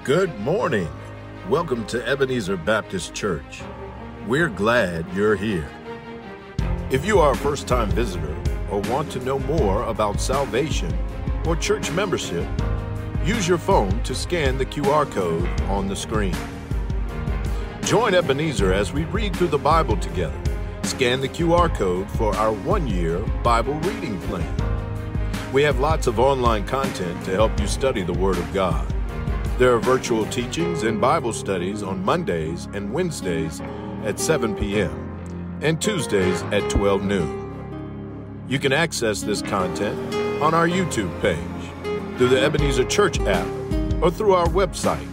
Good morning. Welcome to Ebenezer Baptist Church. We're glad you're here. If you are a first-time visitor or want to know more about salvation or church membership, use your phone to scan the QR code on the screen. Join Ebenezer as we read through the Bible together. Scan the QR code for our one-year Bible reading plan. We have lots of online content to help you study the Word of God. There are virtual teachings and Bible studies on Mondays and Wednesdays at 7 p.m. and Tuesdays at 12 noon. You can access this content on our YouTube page, through the Ebenezer Church app, or through our website,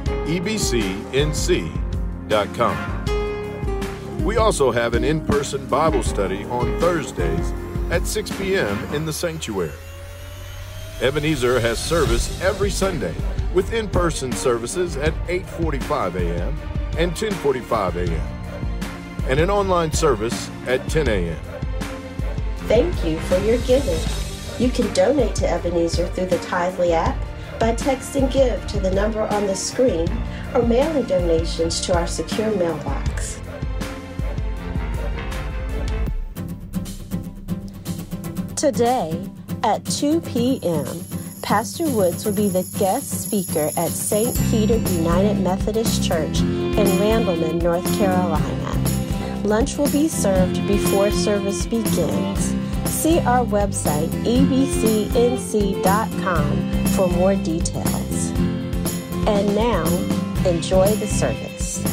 ebcnc.com. We also have an in-person Bible study on Thursdays at 6 p.m. in the sanctuary. Ebenezer has service every Sunday with in-person services at 8:45 a.m. and 10:45 a.m. and an online service at 10 a.m. Thank you for your giving. You can donate to Ebenezer through the Tithely app by texting GIVE to the number on the screen or mailing donations to our secure mailbox. Today at 2 p.m., Pastor Woods will be the guest speaker at St. Peter United Methodist Church in Randleman, North Carolina. Lunch will be served before service begins. See our website, ebcnc.com, for more details. And now, enjoy the service.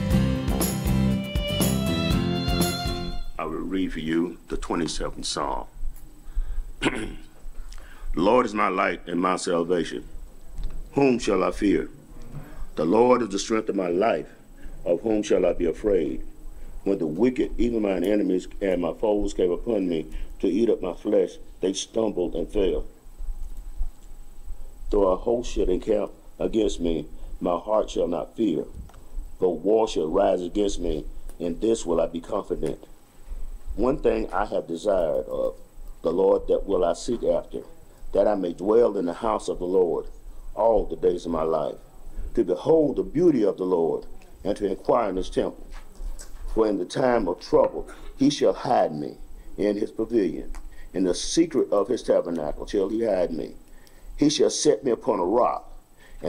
I will read for you the 27th Psalm. The Lord is my light and my salvation. Whom shall I fear? The Lord is the strength of my life. Of whom shall I be afraid? When the wicked, even mine enemies and my foes, came upon me to eat up my flesh, they stumbled and fell. Though a host should encamp against me, my heart shall not fear. Though war shall rise against me, in this will I be confident. One thing I have desired of the Lord, that will I seek after, that I may dwell in the house of the Lord all the days of my life, to behold the beauty of the Lord, and to inquire in his temple. For in the time of trouble he shall hide me in his pavilion. In the secret of his tabernacle shall he hide me. He shall set me upon a rock, and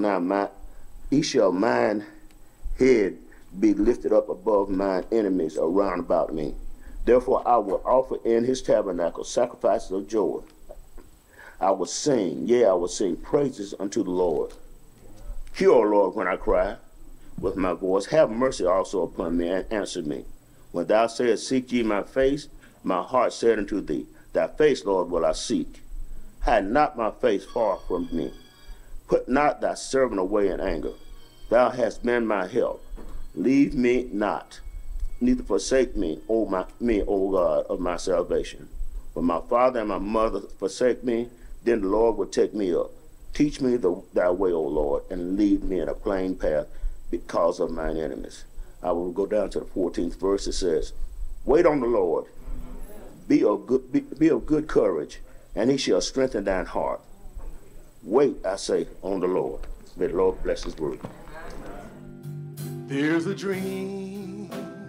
mine head be lifted up above mine enemies around about me. Therefore I will offer in his tabernacle sacrifices of joy. I will sing, I will sing praises unto the Lord. Hear, O Lord, when I cry with my voice. Have mercy also upon me, and answer me. When thou sayest, seek ye my face, my heart said unto thee, thy face, Lord, will I seek. Hide not my face far from me. Put not thy servant away in anger. Thou hast been my help. Leave me not, neither forsake me, O God of my salvation. When my father and my mother forsake me, then the Lord will take me up. Teach me thy way, O Lord, and lead me in a plain path because of mine enemies. I will go down to the 14th verse. It says, wait on the Lord, be of good courage, and he shall strengthen thine heart. Wait, I say, on the Lord. May the Lord bless his word. There's a dream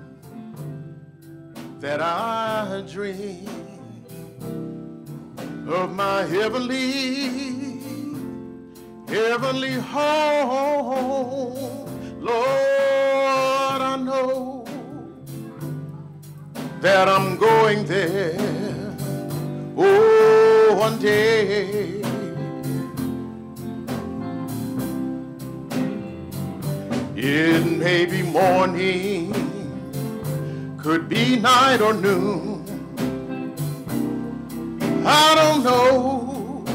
that I dream of my heavenly home. Lord, I know that I'm going there, one day. It may be morning, could be night or noon. I don't know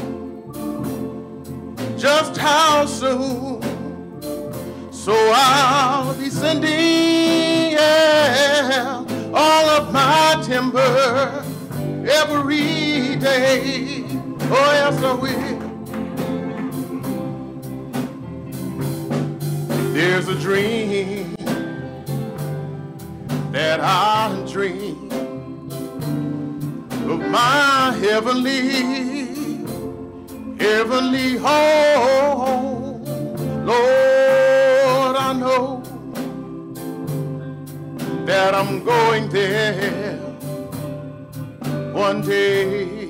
just how soon. So I'll be sending all of my timber every day. Oh, yes, I will. There's a dream that I dream of my heavenly home. Lord, I know that I'm going there one day.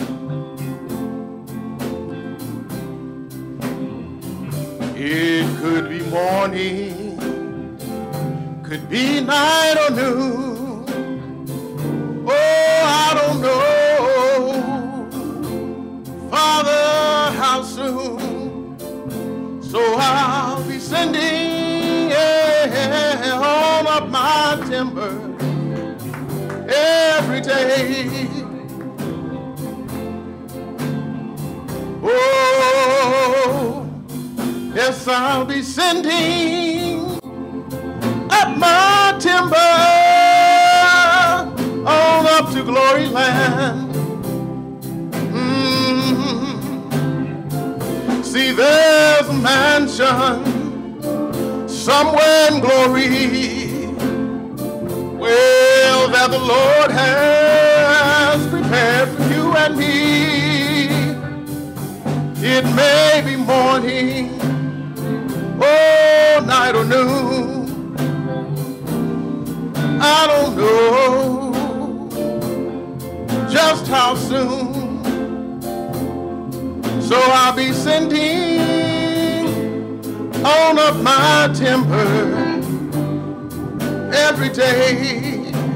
It could be morning, could be night or noon. Oh, I don't know, Father, how soon. So I'll be sending all of my timber every day. Oh, yes, I'll be sending up my timber on up to Glory Land. See, there's a mansion somewhere in glory, well, that the Lord has prepared for you and me. It may be morning, oh, night or noon, I don't know just how soon. So I'll be sending on up my timber every day.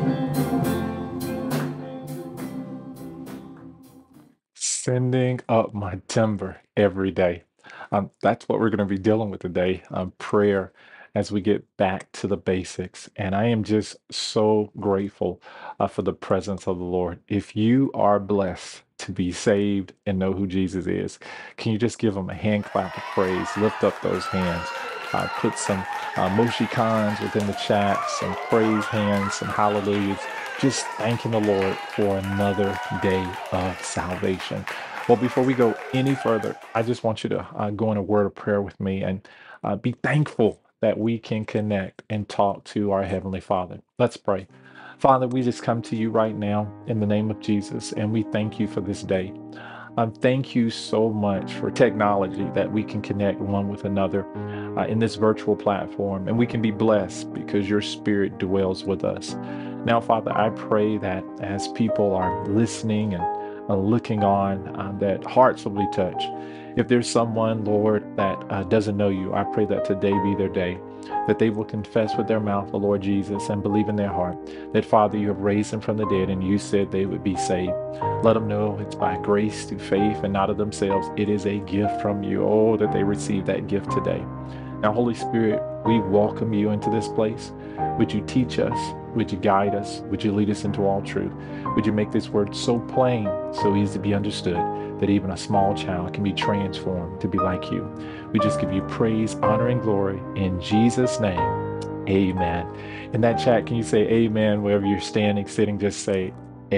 Sending up my timber every day. That's what we're going to be dealing with today, prayer, as we get back to the basics. And I am just so grateful for the presence of the Lord. If you are blessed to be saved and know who Jesus is, can you just give him a hand clap of praise? Lift up those hands. Put some Moshi Khans within the chat, some praise hands, some hallelujahs, just thanking the Lord for another day of salvation. Well, before we go any further, I just want you to go in a word of prayer with me and be thankful that we can connect and talk to our Heavenly Father. Let's pray. Father, we just come to you right now in the name of Jesus, and we thank you for this day. Thank you so much for technology that we can connect one with another in this virtual platform, and we can be blessed because your Spirit dwells with us. Now, Father, I pray that as people are listening and looking on, that hearts will be touched. If there's someone, Lord, that doesn't know you, I pray that today be their day, that they will confess with their mouth the Lord Jesus and believe in their heart that, Father, you have raised them from the dead and you said they would be saved. Let them know it's by grace through faith and not of themselves. It is a gift from you. Oh, that they receive that gift today. Now, Holy Spirit, we welcome you into this place. Would you teach us? Would you guide us? Would you lead us into all truth? Would you make this word so plain, so easy to be understood, that even a small child can be transformed to be like you? We just give you praise, honor, and glory in Jesus' name. Amen. In that chat, can you say amen wherever you're standing, sitting? Just say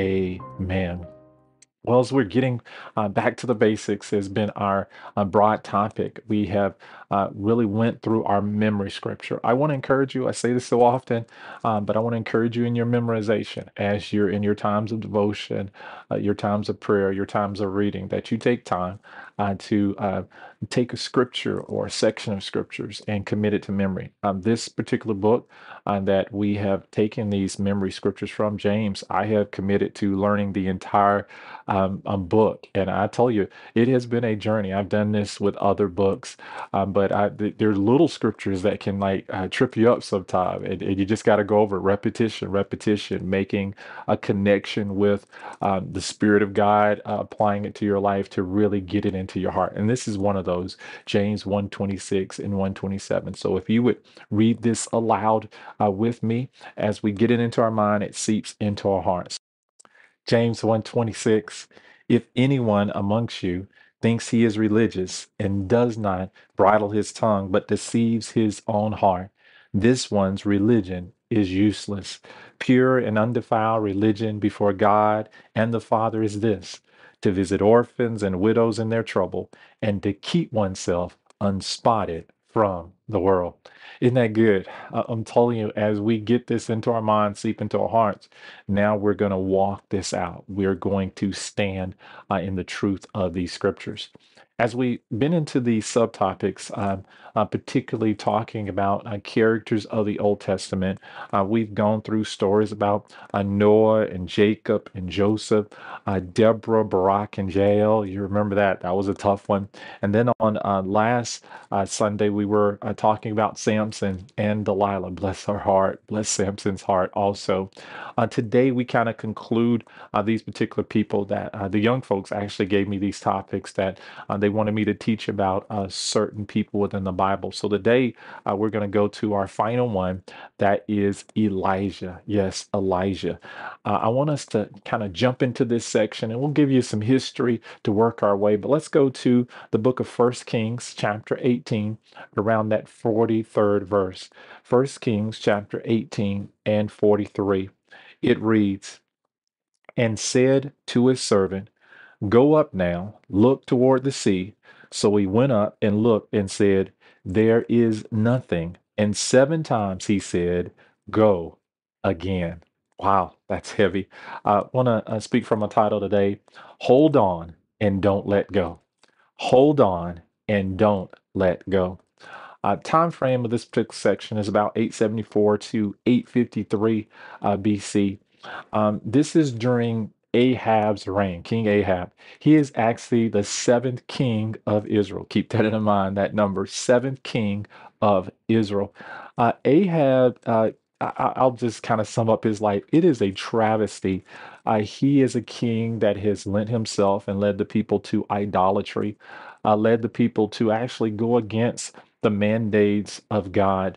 amen. Well, as we're getting back to the basics, has been our broad topic. We have really went through our memory scripture. I want to encourage you, I say this so often, but I want to encourage you in your memorization as you're in your times of devotion, your times of prayer, your times of reading, that you take time to take a scripture or a section of scriptures and commit it to memory. This particular book that we have taken these memory scriptures from, James, I have committed to learning the entire book. And I tell you, it has been a journey. I've done this with other books, but there are little scriptures that can trip you up sometime. And you just got to go over repetition, making a connection with the Spirit of God, applying it to your life to really get it into your heart. And this is one of those, James 1:26 and 1:27. So if you would read this aloud with me as we get it into our mind, it seeps into our hearts. James 1:26, if anyone amongst you thinks he is religious and does not bridle his tongue, but deceives his own heart, this one's religion is useless. Pure and undefiled religion before God and the Father is this, to visit orphans and widows in their trouble, and to keep oneself unspotted from the world. Isn't that good? I'm telling you, as we get this into our minds, seep into our hearts, now we're going to walk this out. We're going to stand in the truth of these scriptures. As we've been into these subtopics, particularly talking about characters of the Old Testament, we've gone through stories about Noah and Jacob and Joseph, Deborah, Barak, and Jael. You remember that? That was a tough one. And then on last Sunday, we were talking about Samson and Delilah. Bless her heart. Bless Samson's heart also. Today, we kind of conclude these particular people that the young folks actually gave me these topics that they wanted me to teach about certain people within the Bible. So today, we're going to go to our final one. That is Elijah. Yes, Elijah. I want us to kind of jump into this section and we'll give you some history to work our way. But let's go to the book of First Kings, chapter 18, around that 43rd verse. First Kings, chapter 18 and 43. It reads, "And said to his servant, Go up now, look toward the sea. So he went up and looked and said, There is nothing. And 7 times he said, Go again." Wow, that's heavy. I want to speak from a title today: Hold on and don't let go. Hold on and don't let go. Time frame of this particular section is about 874 to 853 BC. This is during Ahab's reign, King Ahab. He is actually the seventh king of Israel. Keep that in mind, that number, seventh king of Israel. Ahab, I'll just kind of sum up his life. It is a travesty. He is a king that has lent himself and led the people to idolatry, led the people to actually go against the mandates of God.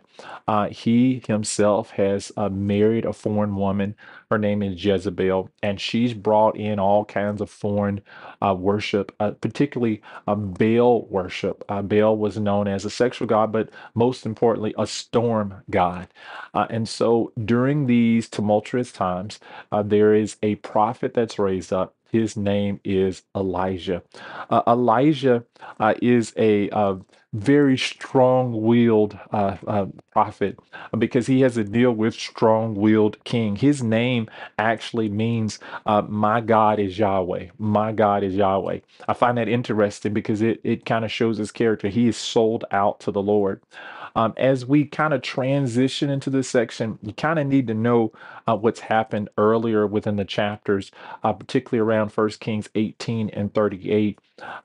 He himself has married a foreign woman. Her name is Jezebel, and she's brought in all kinds of foreign worship, particularly Baal worship. Baal was known as a sexual god, but most importantly, a storm god. And so during these tumultuous times, there is a prophet that's raised up. His name is Elijah. Elijah is a very strong-willed prophet because he has to deal with strong-willed king. His name actually means my God is Yahweh. My God is Yahweh. I find that interesting because it kind of shows his character. He is sold out to the Lord. As we kind of transition into this section, you kind of need to know what's happened earlier within the chapters, particularly around 1 Kings 18 and 38.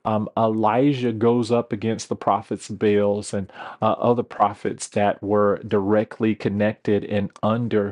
Elijah goes up against the prophets of Baals and other prophets that were directly connected and under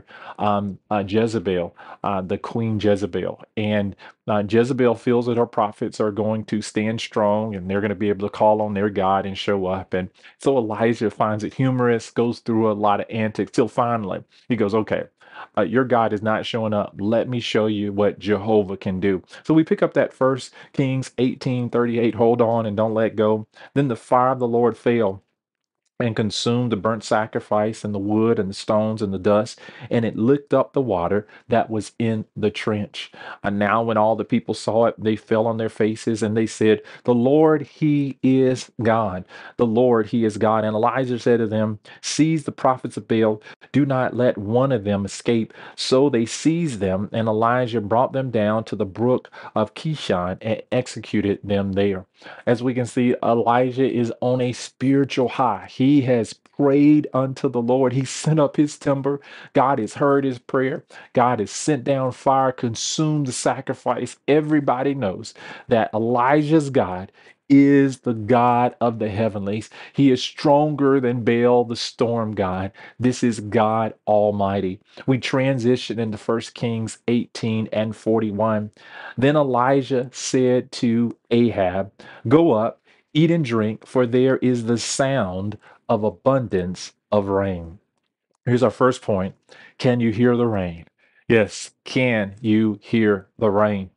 Jezebel, the Queen Jezebel. And Jezebel feels that her prophets are going to stand strong and they're going to be able to call on their God and show up. And so Elijah finds it humorous, goes through a lot of antics till finally he goes, okay, your God is not showing up. Let me show you what Jehovah can do. So we pick up that First Kings 18:38. Hold on and don't let go. Then the fire of the Lord fell and consumed the burnt sacrifice and the wood and the stones and the dust, and it licked up the water that was in the trench. And now when all the people saw it, they fell on their faces and they said, The Lord, He is God. The Lord, He is God. And Elijah said to them, Seize the prophets of Baal. Do not let one of them escape. So they seized them, and Elijah brought them down to the brook of Kishon and executed them there. As we can see, Elijah is on a spiritual high. He has prayed unto the Lord. He sent up his timber. God has heard his prayer. God has sent down fire, consumed the sacrifice. Everybody knows that Elijah's God is the God of the heavenlies. He is stronger than Baal, the storm god. This is God Almighty. We transition into 1 Kings 18 and 41. Then Elijah said to Ahab, Go up, eat and drink, for there is the sound of abundance of rain. Here's our first point. Can you hear the rain? Yes, can you hear the rain?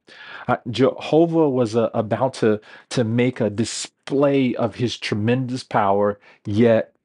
Jehovah was about to make a display of his tremendous power yet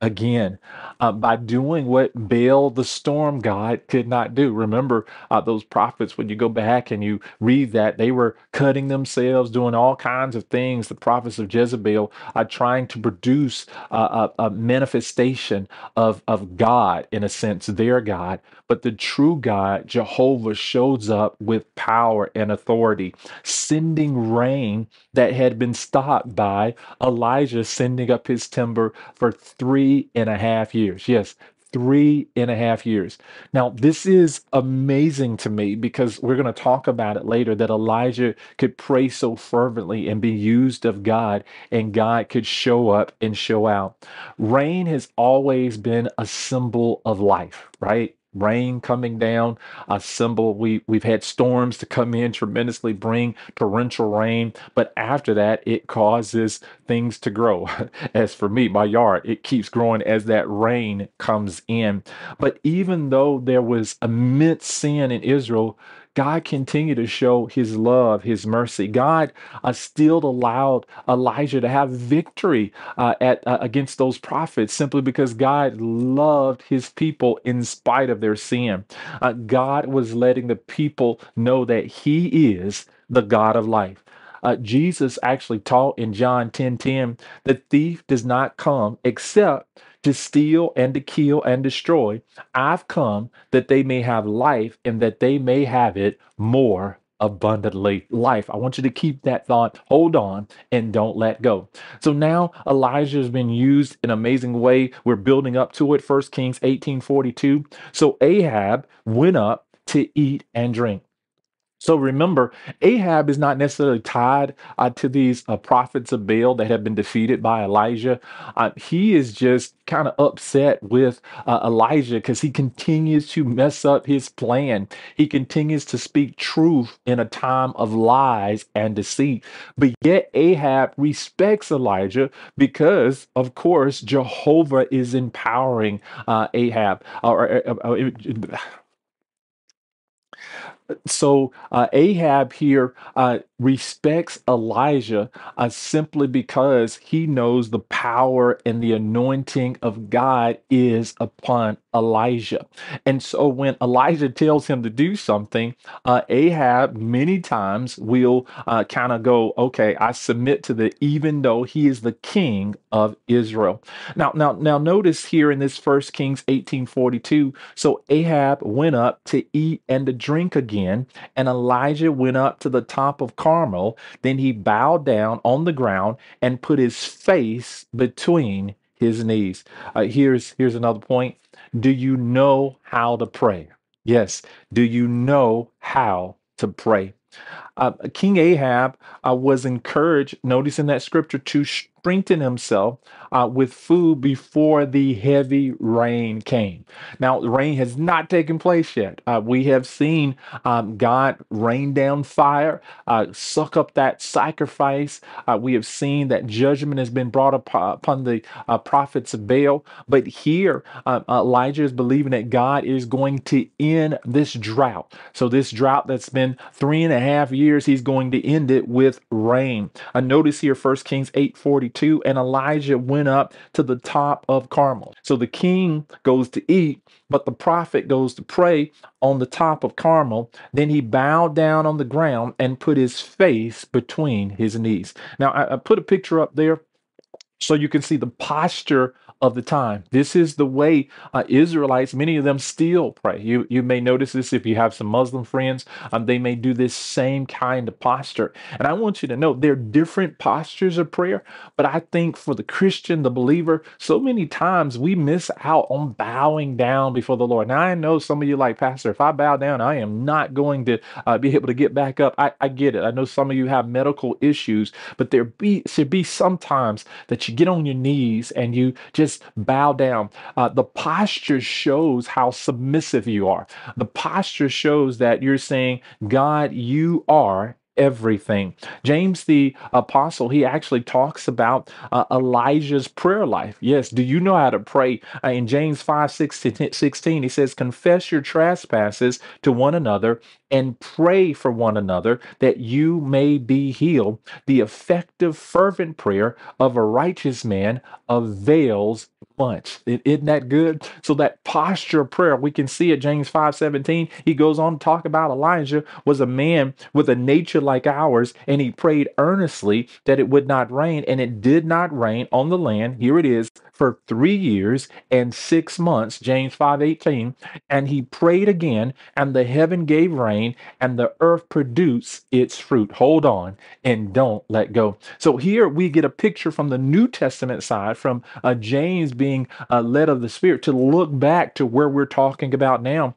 again by doing what Baal, the storm god, could not do. Remember, those prophets, when you go back and you read that, they were cutting themselves, doing all kinds of things. The prophets of Jezebel are trying to produce a manifestation of God, in a sense, their God. But the true God, Jehovah, shows up with power and authority, sending rain that had been stopped by Elijah sending up his timber for 3.5 years. Yes, 3.5 years. Now, this is amazing to me because we're going to talk about it later, that Elijah could pray so fervently and be used of God, and God could show up and show out. Rain has always been a symbol of life, right? Rain coming down, a symbol. We've had storms to come in tremendously, bring torrential rain, but after that, it causes things to grow. As for me, my yard, it keeps growing as that rain comes in. But even though there was immense sin in Israel, God continued to show his love, his mercy. God still allowed Elijah to have victory against those prophets, simply because God loved his people in spite of their sin. God was letting the people know that he is the God of life. Jesus actually taught in John 10:10, the thief does not come except to steal and to kill and destroy. I've come that they may have life, and that they may have it more abundantly. Life. I want you to keep that thought. Hold on and don't let go. So now Elijah has been used in an amazing way. We're building up to it. 1 Kings 18:42. So Ahab went up to eat and drink. So remember, Ahab is not necessarily tied to these prophets of Baal that have been defeated by Elijah. He is just kind of upset with Elijah because he continues to mess up his plan. He continues to speak truth in a time of lies and deceit. But yet Ahab respects Elijah because, of course, Jehovah is empowering Ahab. So Ahab here respects Elijah simply because he knows the power and the anointing of God is upon Elijah. And so when Elijah tells him to do something, Ahab many times will kind of go, okay, I submit to the, even though he is the king of Israel. Now notice here in this 1 Kings 18:42, so Ahab went up to eat and to drink again, and Elijah went up to the top of Carmel. Then he bowed down on the ground and put his face between his knees. Here's another point. Do you know how to pray? Yes. Do you know how to pray? King Ahab was encouraged, notice in that scripture, to strengthen himself with food before the heavy rain came. Now, the rain has not taken place yet. We have seen God rain down fire, suck up that sacrifice. We have seen that judgment has been brought upon the prophets of Baal. But here, Elijah is believing that God is going to end this drought. So this drought that's been 3.5 years, he's going to end it with rain. Notice here, 1 Kings 8:42, and Elijah went up to the top of Carmel. So the king goes to eat, but the prophet goes to pray on the top of Carmel. Then he bowed down on the ground and put his face between his knees. Now, I put a picture up there so you can see the posture of the time. This is the way Israelites, many of them still pray. You may notice this if you have some Muslim friends. They may do this same kind of posture. And I want you to know there are different postures of prayer, but I think for the Christian, the believer, so many times we miss out on bowing down before the Lord. Now, I know some of you like, Pastor, if I bow down, I am not going to be able to get back up. I get it. I know some of you have medical issues, but there should be sometimes that you get on your knees and you just bow down. The posture shows how submissive you are. The posture shows that you're saying, God, you are everything. James the apostle, he actually talks about Elijah's prayer life. Yes, do you know how to pray? In James 5:16, he says, confess your trespasses to one another and pray for one another that you may be healed. The effective, fervent prayer of a righteous man avails much. Isn't that good? So that posture of prayer, we can see it, James 5:17. He goes on to talk about Elijah was a man with a nature like ours, and he prayed earnestly that it would not rain, and it did not rain on the land. Here it is, for 3 years and 6 months, James 5:18. And he prayed again, and the heaven gave rain, and the earth produced its fruit. Hold on and don't let go. So here we get a picture from the New Testament side, from James being led of the Spirit, to look back to where we're talking about now.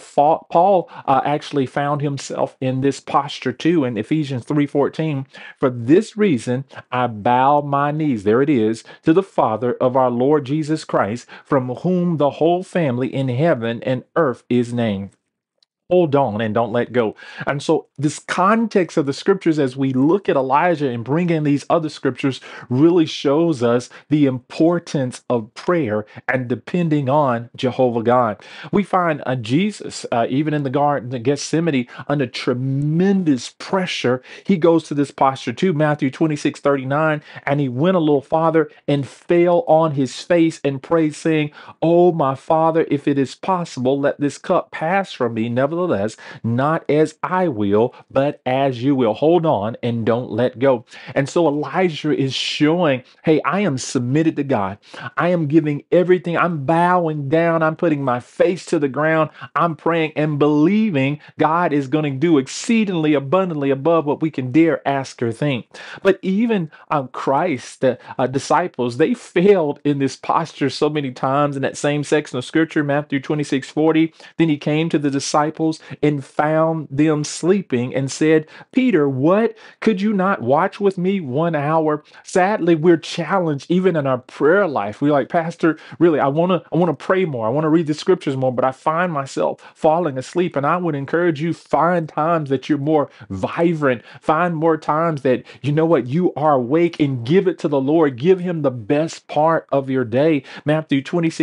Paul actually found himself in this posture too in Ephesians 3:14. For this reason, I bow my knees, there it is, to the Father of our Lord Jesus Christ, from whom the whole family in heaven and earth is named. Hold on and don't let go. And so, this context of the scriptures, as we look at Elijah and bring in these other scriptures, really shows us the importance of prayer and depending on Jehovah God. We find Jesus, even in the Garden of Gethsemane, under tremendous pressure. He goes to this posture too, Matthew 26:39, and he went a little farther and fell on his face and prayed, saying, "Oh, my Father, if it is possible, let this cup pass from me. Nevertheless, not as I will, but as you will." Hold on and don't let go. And so Elijah is showing, hey, I am submitted to God. I am giving everything. I'm bowing down. I'm putting my face to the ground. I'm praying and believing God is going to do exceedingly abundantly above what we can dare ask or think. But even Christ, the disciples, they failed in this posture so many times in that same section of scripture, Matthew 26:40. Then he came to the disciples and found them sleeping and said, "Peter, what? Could you not watch with me 1 hour?" Sadly, we're challenged even in our prayer life. We're like, "Pastor, really, I want to pray more. I want to read the scriptures more, but I find myself falling asleep." And I would encourage you, find times that you're more vibrant. Find more times that, you know what, you are awake, and give it to the Lord. Give him the best part of your day. Matthew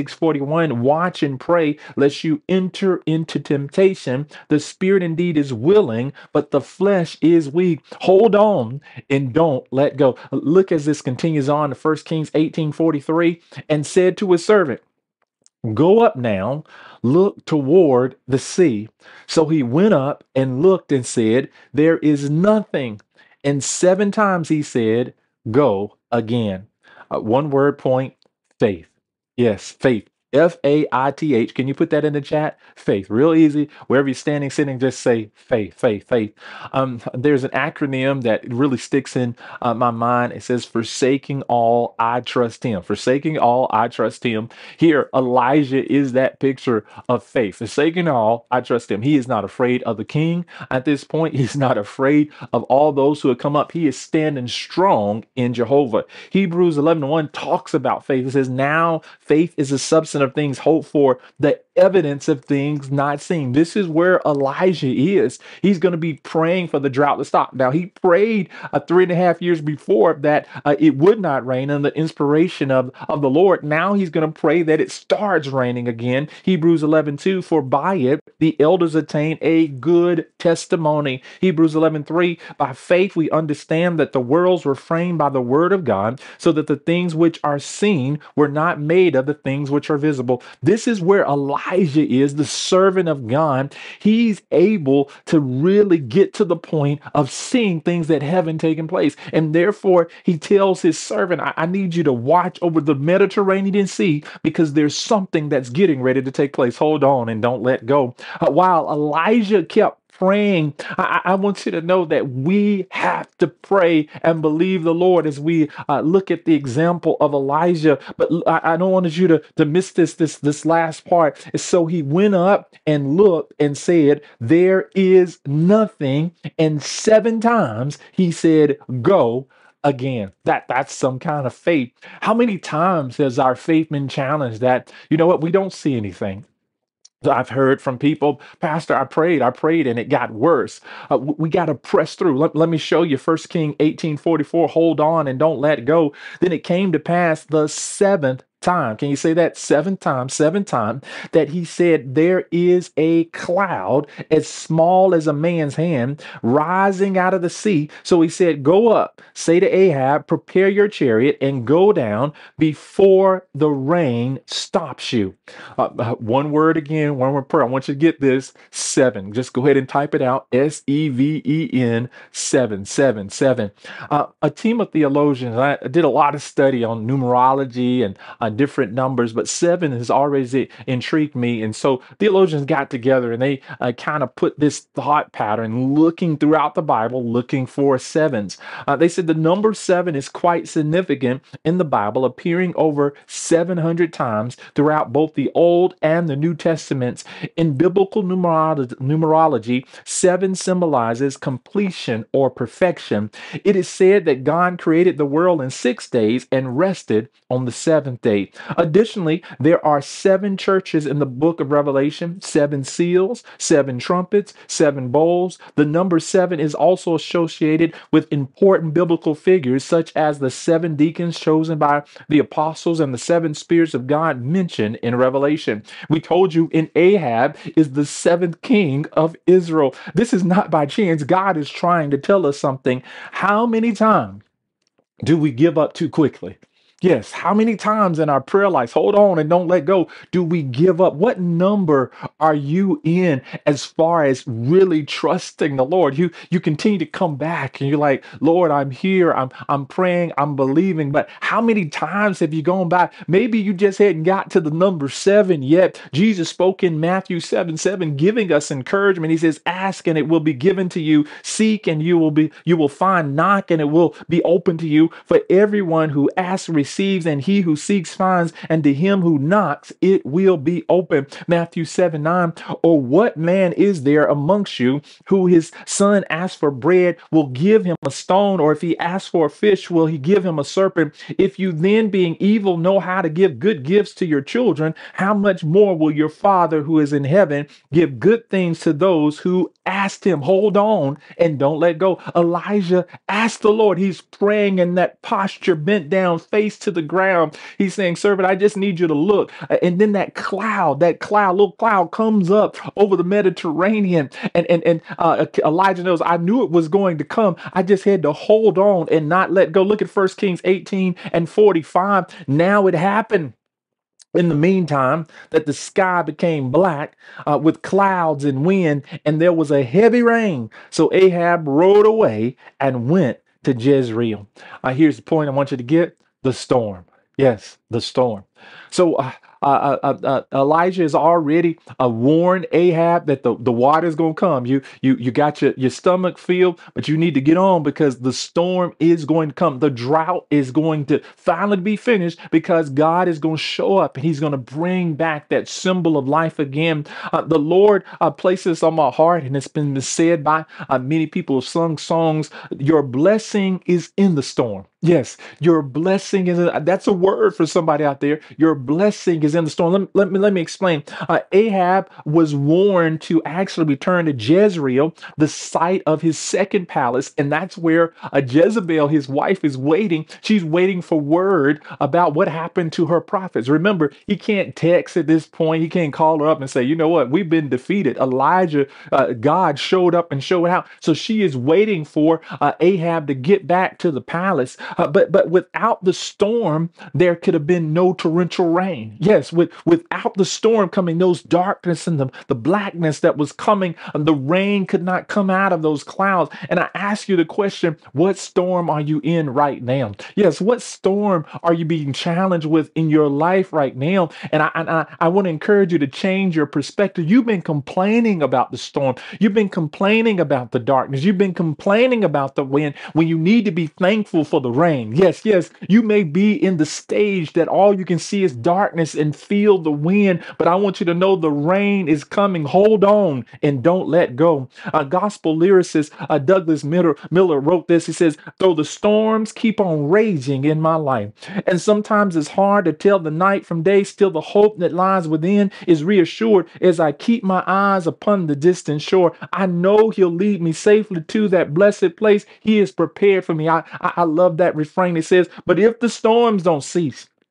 26:41, watch and pray lest you enter into temptation. The spirit indeed is willing, but the flesh is weak. Hold on and don't let go. Look as this continues on to 1 Kings 18:43, and said to his servant, "Go up now, look toward the sea." So he went up and looked and said, "There is nothing." And 7 times he said, "Go again." One word point, faith. Yes, faith. Faith. Can you put that in the chat? Faith. Real easy. Wherever you're standing, sitting, just say faith, faith, faith. There's an acronym that really sticks in my mind. It says, forsaking all, I trust him. Forsaking all, I trust him. Here, Elijah is that picture of faith. Forsaking all, I trust him. He is not afraid of the king at this point. He's not afraid of all those who have come up. He is standing strong in Jehovah. Hebrews 11:1 talks about faith. It says, now faith is a substance of things hoped for, the evidence of things not seen. This is where Elijah is. He's going to be praying for the drought to stop. Now, he prayed 3.5 years before that it would not rain, and the inspiration of the Lord. Now he's going to pray that it starts raining again. Hebrews 11:2, for by it the elders attain a good testimony. Hebrews 11:3, by faith we understand that the worlds were framed by the word of God, so that the things which are seen were not made of the things which are visible. This is where Elijah is, the servant of God. He's able to really get to the point of seeing things that haven't taken place. And therefore, he tells his servant, I need you to watch over the Mediterranean Sea, because there's something that's getting ready to take place. Hold on and don't let go. While Elijah kept praying, I want you to know that we have to pray and believe the Lord as we look at the example of Elijah. But I don't want you to miss this last part. So he went up and looked and said, there is nothing. And 7 times he said, go again. That's some kind of faith. How many times has our faith been challenged that, you know what, we don't see anything? I've heard from people, Pastor, I prayed, and it got worse. We got to press through. Let me show you 1 Kings 18:44. Hold on and don't let go. Then it came to pass the 7th time. Can you say that? 7 times, 7 times that he said there is a cloud as small as a man's hand rising out of the sea. So he said, go up, say to Ahab, prepare your chariot and go down before the rain stops you. One word again, one word prayer. I want you to get this. 7. Just go ahead and type it out. SEVEN 7. A team of theologians, I did a lot of study on numerology and different numbers, but 7 has always intrigued me. And so theologians got together and they kind of put this thought pattern looking throughout the Bible, looking for 7s. They said the number 7 is quite significant in the Bible, appearing over 700 times throughout both the Old and the New Testaments. In biblical numerology, 7 symbolizes completion or perfection. It is said that God created the world in 6 days and rested on the 7th day. Additionally, there are 7 churches in the book of Revelation, 7 seals, 7 trumpets, 7 bowls. The number 7 is also associated with important biblical figures such as the 7 deacons chosen by the apostles and the 7 spirits of God mentioned in Revelation. We told you in Ahab is the 7th king of Israel. This is not by chance. God is trying to tell us something. How many times do we give up too quickly? Yes. How many times in our prayer lives, hold on and don't let go, do we give up? What number are you in as far as really trusting the Lord? You continue to come back and you're like, Lord, I'm here. I'm praying. I'm believing. But how many times have you gone by? Maybe you just hadn't got to the number 7 yet. Jesus spoke in Matthew 7:7, giving us encouragement. He says, ask and it will be given to you. Seek and you will find. Knock and it will be open to you. For everyone who asks receives, and he who seeks finds, and to him who knocks it will be open. Matthew 7:9. Or what man is there amongst you who his son asks for bread will give him a stone, or if he asks for a fish will he give him a serpent? If you then, being evil, know how to give good gifts to your children, how much more will your Father who is in heaven give good things to those who ask him? Hold on and don't let go. Elijah asked the Lord. He's praying in that posture, bent down, face to the ground. He's saying, servant, I just need you to look. And then that little cloud comes up over the Mediterranean. And Elijah knows, I knew it was going to come. I just had to hold on and not let go. Look at 1 Kings 18 and 45. Now it happened in the meantime that the sky became black with clouds and wind, and there was a heavy rain. So Ahab rode away and went to Jezreel. Here's the point I want you to get: the storm. Yes, the storm. So Elijah has already warned Ahab that the water is going to come. You got your stomach filled, but you need to get on because the storm is going to come. The drought is going to finally be finished because God is going to show up and he's going to bring back that symbol of life again. The Lord places on my heart, and it's been said by many people who have sung songs, your blessing is in the storm. Yes, your blessing is, that's a word for somebody out there. Your blessing is in the storm. Let me explain. Ahab was warned to actually return to Jezreel, the site of his second palace. And that's where Jezebel, his wife, is waiting. She's waiting for word about what happened to her prophets. Remember, he can't text at this point. He can't call her up and say, you know what, we've been defeated. Elijah, God showed up and showed out. So she is waiting for Ahab to get back to the palace. But without the storm, there could have been no torrential rain. Yes, without the storm coming, those darkness and the blackness that was coming, the rain could not come out of those clouds. And I ask you the question, what storm are you in right now? Yes, what storm are you being challenged with in your life right now? And I want to encourage you to change your perspective. You've been complaining about the storm. You've been complaining about the darkness. You've been complaining about the wind when you need to be thankful for the rain. Yes, you may be in the stage that all you can see is darkness and feel the wind, but I want you to know the rain is coming. Hold on and don't let go. Gospel lyricist Douglas Miller wrote this. He says, though the storms keep on raging in my life, and sometimes it's hard to tell the night from day, still the hope that lies within is reassured as I keep my eyes upon the distant shore. I know he'll lead me safely to that blessed place he has prepared for me. I love that refrain. It says, but if the storms don't cease,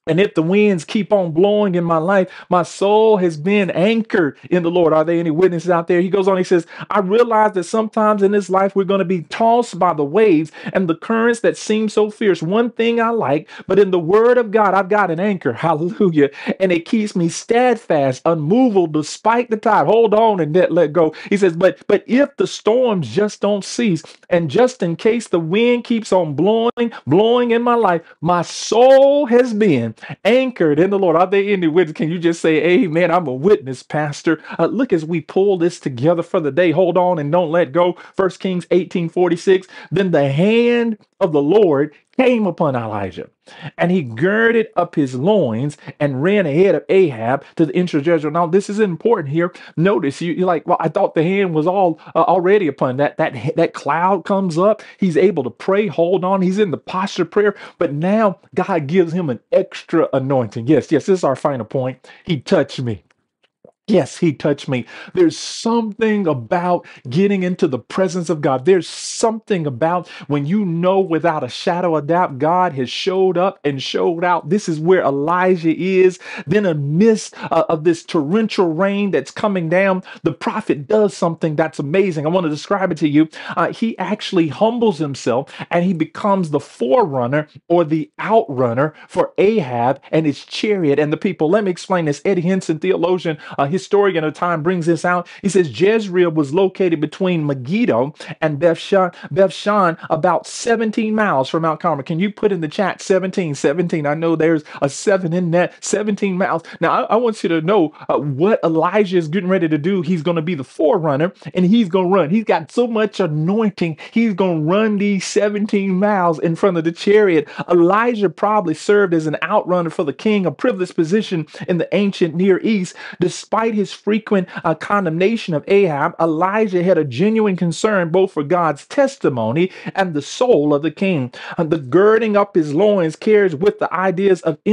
And if the winds keep on blowing in my life, my soul has been anchored in the Lord. Are there any witnesses out there? He goes on, he says, I realize that sometimes in this life, we're going to be tossed by the waves and the currents that seem so fierce. One thing I like, but in the word of God, I've got an anchor. Hallelujah. And it keeps me steadfast, unmovable, despite the tide. Hold on and let go. He says, but if the storms just don't cease, and just in case the wind keeps on blowing in my life, my soul has been anchored in the Lord. Are there any witnesses? Can you just say, amen? I'm a witness, Pastor. Look, as we pull this together for the day, hold on and don't let go. 1 Kings 18:46. Then the hand of the Lord came upon Elijah, and he girded up his loins and ran ahead of Ahab to the entrance of Jezreel. Now, this is important here. Notice you're like, well, I thought the hand was all already upon that cloud comes up. He's able to pray. Hold on. He's in the posture of prayer, but now God gives him an extra anointing. Yes, this is our final point. He touched me. Yes, he touched me. There's something about getting into the presence of God. There's something about when you know without a shadow of doubt, God has showed up and showed out. This is where Elijah is. Then amidst of this torrential rain that's coming down, the prophet does something that's amazing. I want to describe it to you. He actually humbles himself and he becomes the forerunner or the outrunner for Ahab and his chariot and the people. Let me explain this. Eddie Hinson, theologian, historian of time, brings this out. He says Jezreel was located between Megiddo and Bethshan, about 17 miles from Mount Carmel. Can you put in the chat 17? I know there's a 7 in that. 17 miles. Now, I want you to know what Elijah is getting ready to do. He's going to be the forerunner and he's going to run. He's got so much anointing. He's going to run these 17 miles in front of the chariot. Elijah probably served as an outrunner for the king, a privileged position in the ancient Near East. Despite his frequent condemnation of Ahab, Elijah had a genuine concern both for God's testimony and the soul of the king. The girding up his loins carries with the ideas of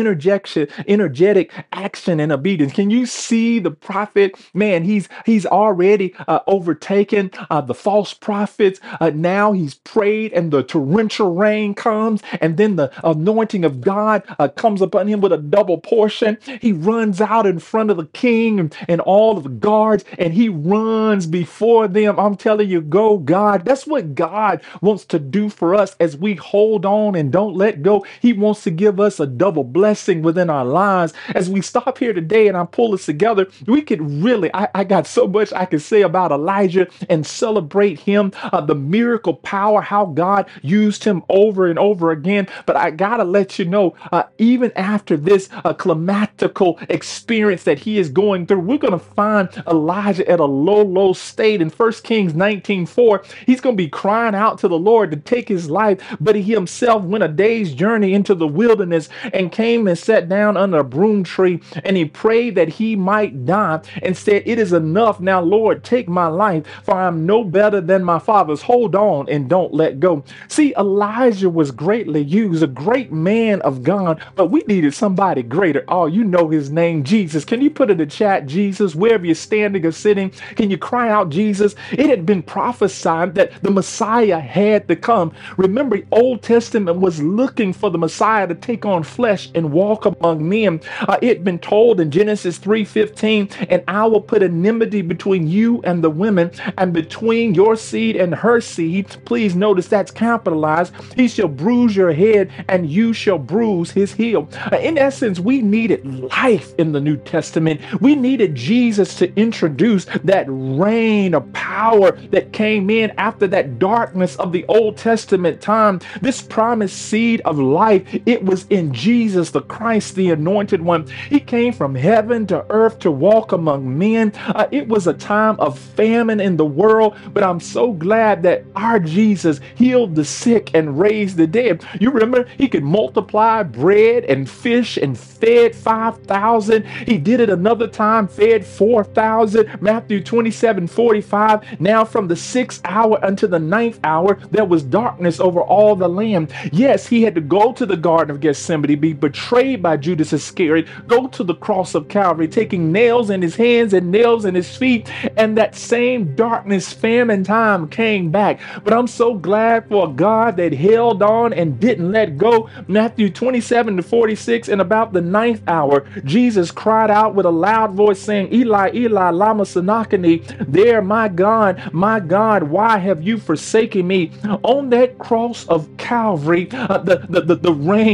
energetic action and obedience. Can you see the prophet? Man, he's already overtaken the false prophets. Now he's prayed and the torrential rain comes, and then the anointing of God comes upon him with a double portion. He runs out in front of the king and all of the guards, and he runs before them. I'm telling you, go God. That's what God wants to do for us as we hold on and don't let go. He wants to give us a double blessing within our lives. As we stop here today and I pull this together, we could really, I got so much I could say about Elijah and celebrate him, the miracle power, how God used him over and over again. But I gotta let you know, even after this climatical experience that he is going through, we're going to find Elijah at a low state. In 1 Kings 19:4, he's going to be crying out to the Lord to take his life, but he himself went a day's journey into the wilderness and came and sat down under a broom tree, and he prayed that he might die and said, it is enough now, Lord, take my life, for I am no better than my fathers. Hold on and don't let go. See, Elijah was greatly used, a great man of God, but we needed somebody greater. Oh, you know his name, Jesus. Can you put in the chat, Jesus, wherever you're standing or sitting? Can you cry out, Jesus? It had been prophesied that the Messiah had to come. Remember, Old Testament was looking for the Messiah to take on flesh and walk among men. It had been told in Genesis 3:15, and I will put enmity between you and the women, and between your seed and her seed. Please notice that's capitalized. He shall bruise your head, and you shall bruise his heel. In essence, we needed life in the New Testament. We needed Jesus to introduce that reign of power that came in after that darkness of the Old Testament time. This promised seed of life, it was in Jesus the Christ, the anointed one. He came from heaven to earth to walk among men. It was a time of famine in the world, but I'm so glad that our Jesus healed the sick and raised the dead. You remember, he could multiply bread and fish and fed 5,000. He did it another time, fed 4,000. Matthew 27:45. Now from the 6th hour unto the 9th hour, there was darkness over all the land. Yes, he had to go to the Garden of Gethsemane, be betrayed by Judas Iscariot, go to the cross of Calvary, taking nails in his hands and nails in his feet. And that same darkness, famine time came back. But I'm so glad for a God that held on and didn't let go. Matthew 27:46, and about the 9th hour, Jesus cried out with a loud voice saying, Eli, Eli, lama sabachthani, there, my God, why have you forsaken me? On that cross of Calvary, the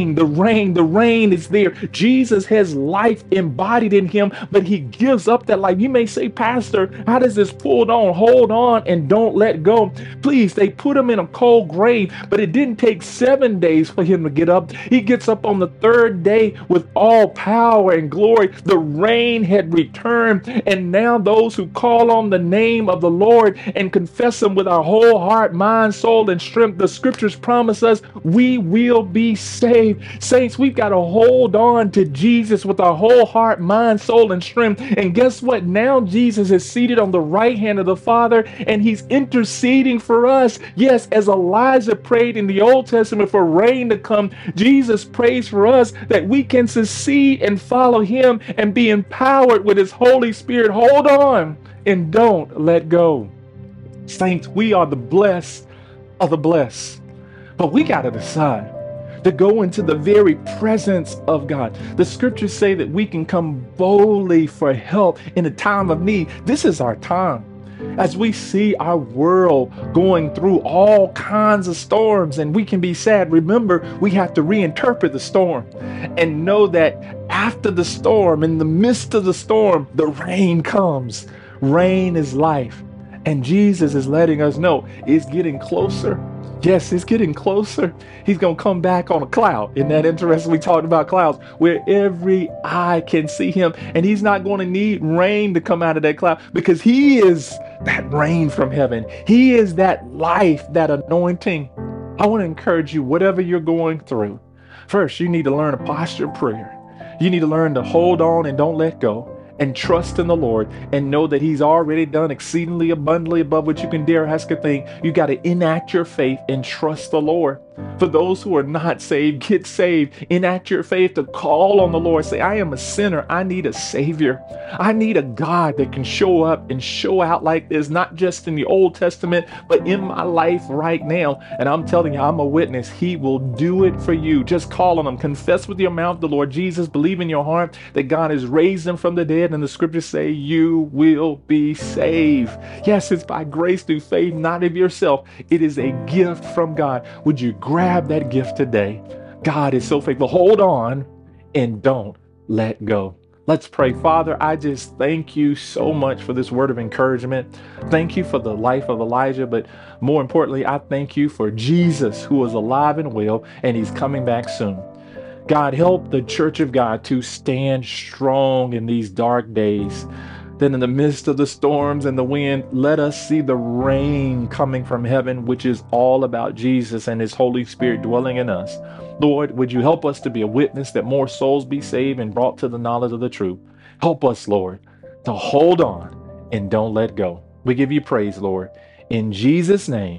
rain is there. Jesus has life embodied in him, but he gives up that life. You may say, Pastor, how does this pull on? Hold on and don't let go. Please, they put him in a cold grave, but it didn't take 7 days for him to get up. He gets up on the 3rd day with all power and glory. The rain had returned, and now those who call on the name of the Lord and confess him with our whole heart, mind, soul, and strength, the scriptures promise us we will be saved. Saints, we've got to hold on to Jesus with our whole heart, mind, soul, and strength. And guess what? Now Jesus is seated on the right hand of the Father, and he's interceding for us. Yes, as Elijah prayed in the Old Testament for rain to come, Jesus prays for us that we can succeed and follow him and be empowered with his Holy Spirit. Hold on and don't let go. Saints, we are the blessed of the blessed, but we got to decide to go into the very presence of God. The scriptures say that we can come boldly for help in a time of need. This is our time. As we see our world going through all kinds of storms and we can be sad, remember, we have to reinterpret the storm and know that after the storm, in the midst of the storm, the rain comes. Rain is life. And Jesus is letting us know it's getting closer. Yes, it's getting closer. He's going to come back on a cloud. Isn't that interesting? We talked about clouds where every eye can see him. And he's not going to need rain to come out of that cloud because he is that rain from heaven. He is that life, that anointing. I want to encourage you, whatever you're going through, first, you need to learn a posture of prayer. You need to learn to hold on and don't let go. And trust in the Lord and know that he's already done exceedingly abundantly above what you can dare ask a thing. You got to enact your faith and trust the Lord. For those who are not saved, get saved. Enact your faith to call on the Lord. Say, I am a sinner. I need a Savior. I need a God that can show up and show out like this, not just in the Old Testament, but in my life right now. And I'm telling you, I'm a witness. He will do it for you. Just call on him. Confess with your mouth the Lord Jesus. Believe in your heart that God has raised him from the dead. And the scriptures say you will be saved. Yes, it's by grace through faith, not of yourself. It is a gift from God. Would you grab that gift today? God is so faithful. Hold on and don't let go. Let's pray. Father, I just thank you so much for this word of encouragement. Thank you for the life of Elijah, but more importantly, I thank you for Jesus, who is alive and well, and he's coming back soon. God, help the church of God to stand strong in these dark days. Then in the midst of the storms and the wind, let us see the rain coming from heaven, which is all about Jesus and his Holy Spirit dwelling in us. Lord, would you help us to be a witness that more souls be saved and brought to the knowledge of the truth? Help us, Lord, to hold on and don't let go. We give you praise, Lord. In Jesus' name,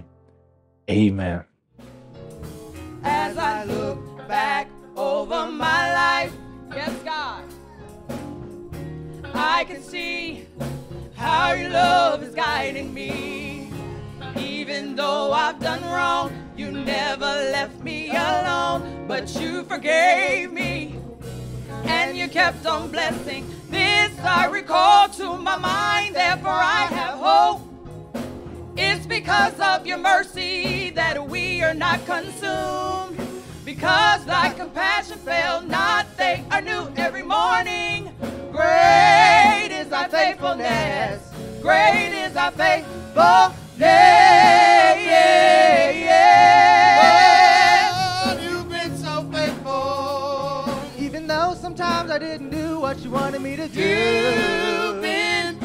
amen. As I look back over my life, yes, God, I can see how your love is guiding me. Even though I've done wrong, you never left me alone, but you forgave me and you kept on blessing. This I recall to my mind, therefore I have hope. It's because of your mercy that we are not consumed, because thy compassion failed not, they are new every morning. Great is thy faithfulness, great is thy faithfulness. Lord, you've been so faithful. Even though sometimes I didn't do what you wanted me to do. You've been,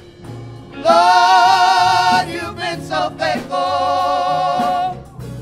Lord, you've been so faithful.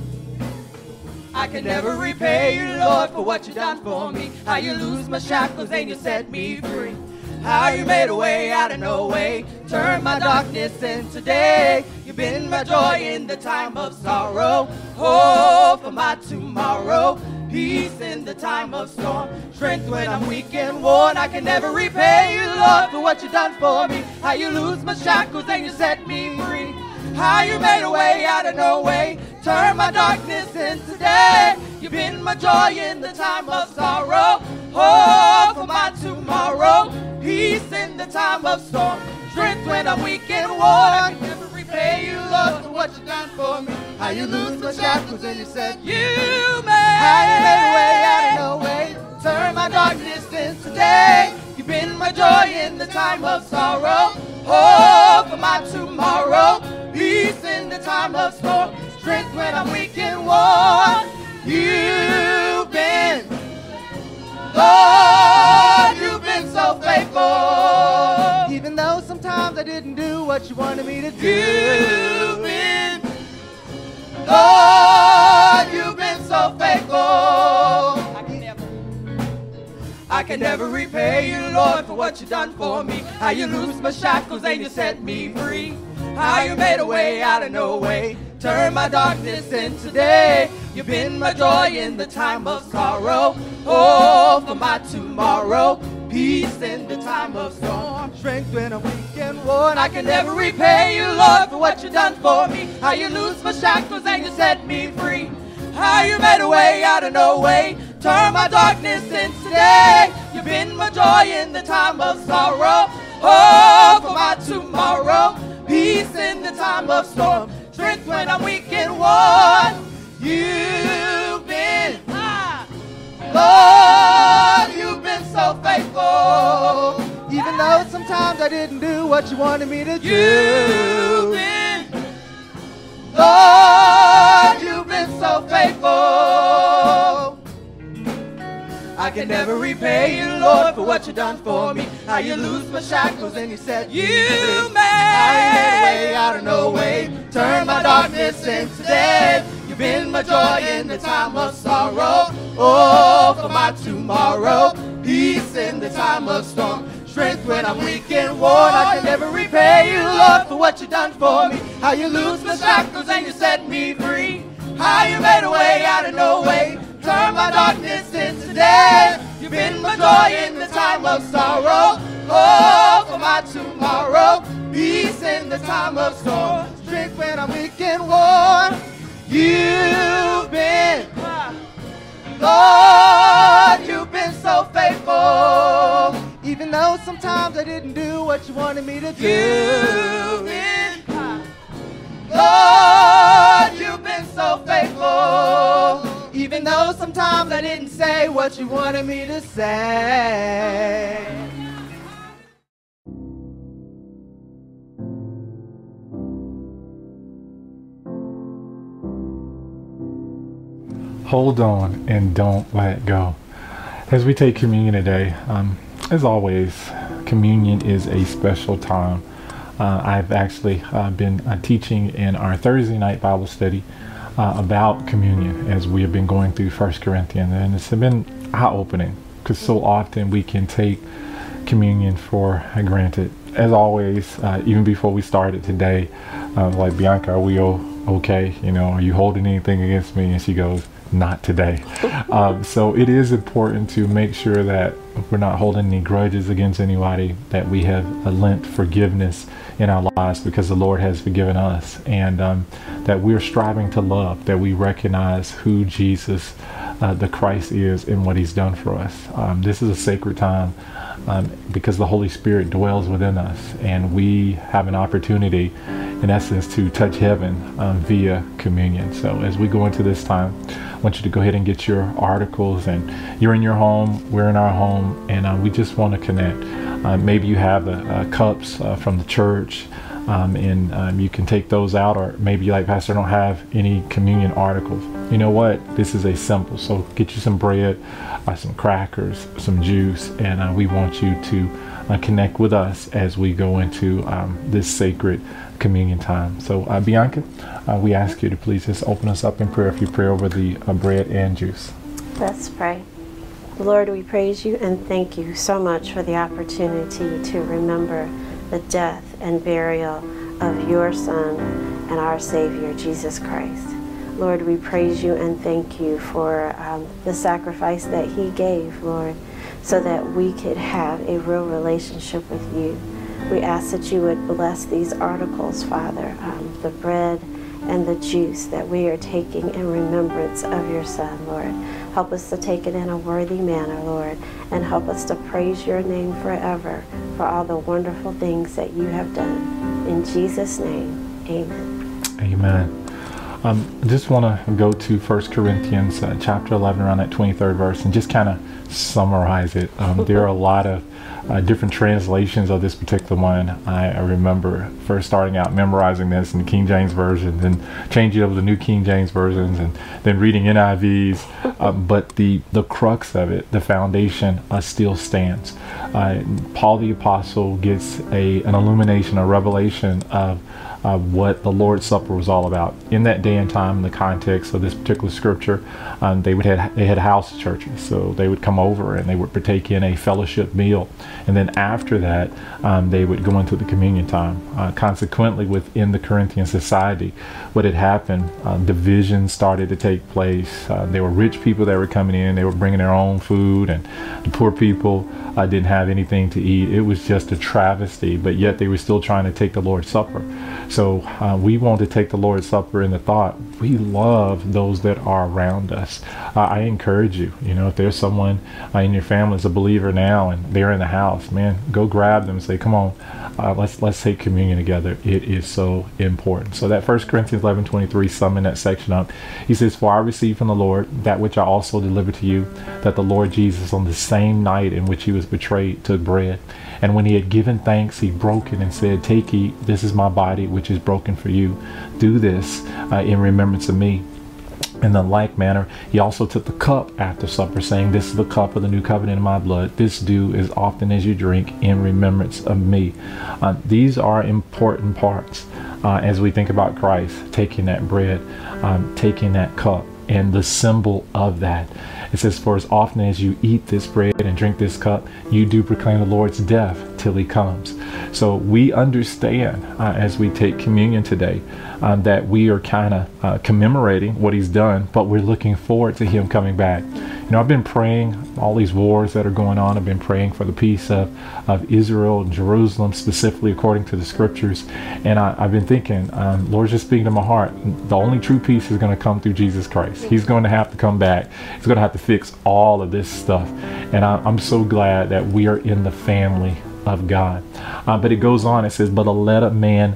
I can never repay you, Lord, for what you done for me. How you loose my shackles and you set me free. how you made a way out of no way. Turn my darkness into day. You've been my joy in the time of sorrow. Hope for my tomorrow. Peace in the time of storm. Strength when I'm weak and worn. I can never repay you, Lord, for what you've done for me. How you lose my shackles and you set me free. How you made a way out of no way. Turn my darkness into day. You've been my joy in the time of sorrow. Hope for my tomorrow. Peace in the time of storm. Strength when I'm weak and worn. I can never repay you, Lord, for what you've done for me. How you lose my shackles and you said you made. How you made a way out of no way. Turn my darkness into day. You've been my joy in the time of sorrow. Hope for my tomorrow. Peace in the time of storm. Strength when I'm weak and worn. You've been, Lord, you've been so faithful. Even though sometimes I didn't do what you wanted me to do. You've been, Lord, you've been so faithful. I can never repay you, Lord, for what you done for me. How you loose my shackles and you set me free. How you made a way out of no way. Turn my darkness into day. You've been my joy in the time of sorrow. Oh, for my tomorrow. Peace in the time of storm. Strength when I'm weak and worn. I can never repay you, Lord, for what you done for me. How you loose my shackles and you set me free. How you made a way out of no way. Turn my darkness into day. You've been my joy in the time of sorrow. Oh, for my tomorrow. Peace in the time of storm. Strength when I'm weak and worn. You've been, Lord, you've been so faithful. Even though sometimes I didn't do what you wanted me to do. You've been, Lord, you've been so faithful. I can never repay you, Lord, for what you done for me. How you lose my shackles and you said you made. How you made a way out of no way. Turn my darkness into day. You've been my joy in the time of sorrow. Oh, for my tomorrow. Peace in the time of storm. Strength when I'm weak and worn. I can never repay you, Lord, for what you done for me. How you lose my shackles and you set me free. How you made a way out of no way. Turn my darkness into day. You've been my joy in the time of sorrow. Oh, for my tomorrow. Peace in the time of storm. Strength when I'm weak and worn. You've been, Lord, you've been so faithful. Even though sometimes I didn't do what you wanted me to do. You've been, Lord, you've been so faithful. Even though sometimes I didn't say what you wanted me to say. Hold on and don't let go. As we take communion today, as always, communion is a special time. I've actually been teaching in our Thursday night Bible study about communion as we have been going through 1 Corinthians, and it's been eye-opening because so often we can take communion for granted. As always, even before we started today, like, Bianca, are we okay? You know, are you holding anything against me? And she goes, not today. So it is important to make sure that we're not holding any grudges against anybody, that we have lent forgiveness in our lives because the Lord has forgiven us, and that we're striving to love, that we recognize who Jesus the Christ is and what he's done for us. This is a sacred time because the Holy Spirit dwells within us, and we have an opportunity, in essence, to touch heaven via communion. So as we go into this time, I want you to go ahead and get your articles, and you're in your home, we're in our home, and we just want to connect. Maybe you have cups from the church, and you can take those out, or maybe, like, Pastor, don't have any communion articles. You know what? This is a simple. So get you some bread, some crackers, some juice, and we want you to connect with us as we go into this sacred communion time. So Bianca, we ask you to please just open us up in prayer if you pray over the bread and juice. Let's pray. Lord, we praise you and thank you so much for the opportunity to remember the death and burial of your Son and our Savior, Jesus Christ. Lord, we praise you and thank you for the sacrifice that he gave, Lord, so that we could have a real relationship with you. We ask that you would bless these articles, Father, the bread and the juice that we are taking in remembrance of your Son, Lord. Help us to take it in a worthy manner, Lord, and help us to praise your name forever for all the wonderful things that you have done. In Jesus' name, amen. Amen. I just want to go to 1 Corinthians chapter 11, around that 23rd verse, and just kind of summarize it. There are a lot of different translations of this particular one. I remember first starting out memorizing this in the King James Version, then changing over to the New King James Versions, and then reading NIVs. But the crux of it, the foundation, still stands. Paul the Apostle gets an illumination, a revelation of what the Lord's Supper was all about. In that day and time, in the context of this particular scripture, they had house churches, so they would come over and they would partake in a fellowship meal, and then after that, they would go into the communion time. Consequently, within the Corinthian society, what had happened, divisions started to take place. There were rich people that were coming in; they were bringing their own food, and the poor people didn't have anything to eat. It was just a travesty, but yet they were still trying to take the Lord's Supper. So we want to take the Lord's Supper in the thought, we love those that are around us. I encourage you, if there's someone in your family that's a believer now and they're in the house, man, go grab them and say, come on, let's take communion together. It is so important. So that 1 Corinthians 11:23, summing that section up, he says, for I received from the Lord that which I also delivered to you, that the Lord Jesus, on the same night in which he was betrayed, took bread. And when he had given thanks, he broke it and said, take, eat, this is my body, which is broken for you. Do this in remembrance of me. In the like manner, he also took the cup after supper, saying, this is the cup of the new covenant in my blood. This do as often as you drink in remembrance of me. These are important parts as we think about Christ, taking that bread, taking that cup, and the symbol of that. It says, for as often as you eat this bread and drink this cup, you do proclaim the Lord's death till he comes. So we understand as we take communion today that we are kind of commemorating what he's done, but we're looking forward to him coming back. I've been praying all these wars that are going on. I've been praying for the peace of Israel and Jerusalem, specifically according to the scriptures. And I've been thinking, Lord's just speaking to my heart. The only true peace is going to come through Jesus Christ. He's going to have to come back. He's going to have to fix all of this stuff. And I'm so glad that we are in the family of God. But it goes on, it says, but let a man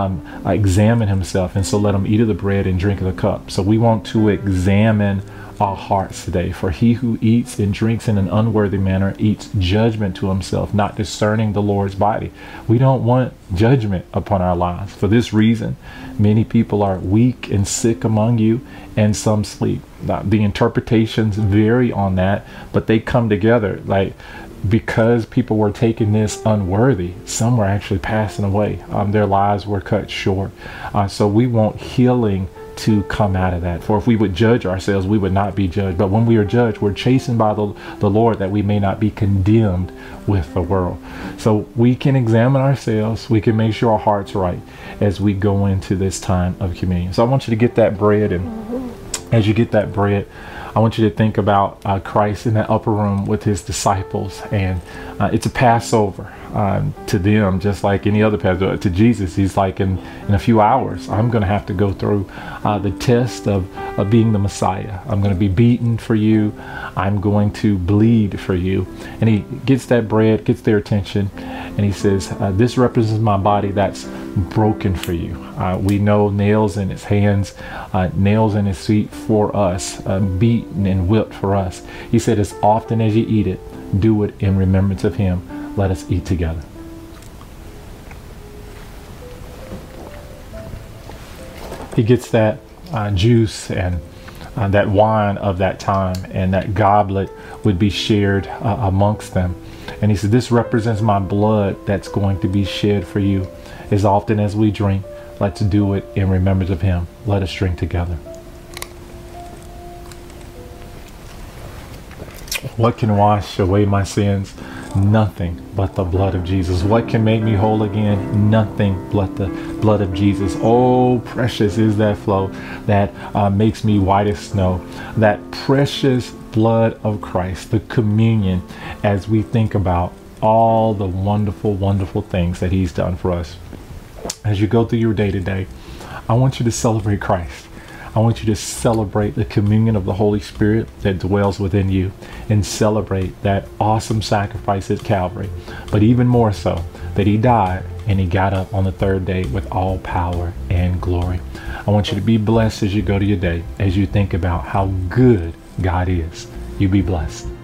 examine himself, and so let him eat of the bread and drink of the cup. So we want to examine our hearts today. For he who eats and drinks in an unworthy manner eats judgment to himself, not discerning the Lord's body. We don't want judgment upon our lives. For this reason, many people are weak and sick among you, and some sleep. Now, the interpretations vary on that, but they come together. Like, because people were taking this unworthy, some were actually passing away. Their lives were cut short. So we want healing to come out of that. For if we would judge ourselves, we would not be judged. But when we are judged, we're chastened by the Lord, that we may not be condemned with the world. So we can examine ourselves. We can make sure our heart's right as we go into this time of communion. So I want you to get that bread, and as you get that bread, I want you to think about Christ in that upper room with his disciples, and it's a Passover to them, just like any other Passover. To Jesus, he's like, in a few hours, I'm going to have to go through the test of being the Messiah. I'm going to be beaten for you. I'm going to bleed for you. And he gets that bread, gets their attention, and he says, this represents my body that's broken for you. We know nails in his hands, nails in his feet for us, beaten and whipped for us. He said, as often as you eat it, do it in remembrance of him. Let us eat together. He gets that juice and that wine of that time, and that goblet would be shared amongst them. And he said, this represents my blood that's going to be shed for you. As often as we drink, let's do it in remembrance of him. Let us drink together. What can wash away my sins? Nothing but the blood of Jesus. What can make me whole again? Nothing but the blood of Jesus. Oh, precious is that flow that makes me white as snow. That precious blood of Christ, the communion, as we think about all the wonderful, wonderful things that he's done for us. As you go through your day to day, I want you to celebrate Christ. I want you to celebrate the communion of the Holy Spirit that dwells within you, and celebrate that awesome sacrifice at Calvary. But even more so, that he died and he got up on the third day with all power and glory. I want you to be blessed as you go to your day, as you think about how good God is. You be blessed.